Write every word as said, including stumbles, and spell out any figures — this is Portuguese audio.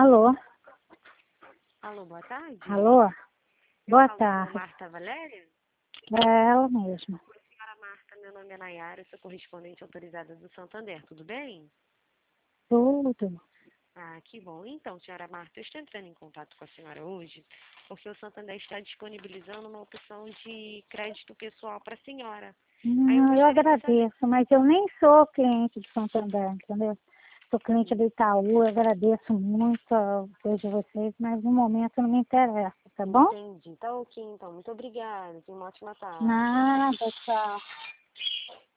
Alô? Alô, boa tarde. Alô? Boa Eu falo tarde. com Marta Valéria. É ela mesma. Oi, senhora Marta, meu nome é Nayara, eu sou correspondente autorizada do Santander, tudo bem? Tudo. Ah, que bom. Então, senhora Marta, eu estou entrando em contato com a senhora hoje porque o Santander está disponibilizando uma opção de crédito pessoal para a senhora. Aí eu Não, eu gostaria de saber. agradeço, mas eu nem sou cliente de Santander, entendeu? Sou cliente do Itaú, eu agradeço muito, eu vejo vocês, mas no momento não me interessa, tá bom? Entendi. Tá ok, então. Muito obrigada. Tenha uma ótima tarde. Nada, tchau.